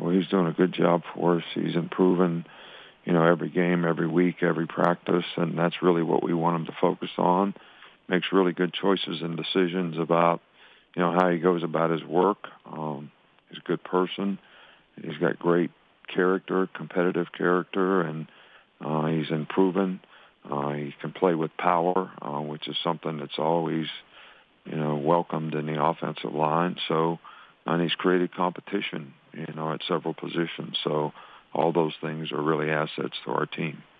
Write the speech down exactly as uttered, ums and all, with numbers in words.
well, he's doing a good job for us. He's improving, you know, every game, every week, every practice, and that's really what we want him to focus on. Makes really good choices and decisions about, you know, how he goes about his work. Um, he's a good person. He's got great character, competitive character, and uh, he's improving. Uh, he can play with power, uh, which is something that's always, you know, welcomed in the offensive line. So, and he's created competition, you know, at several positions. So all those things are really assets to our team.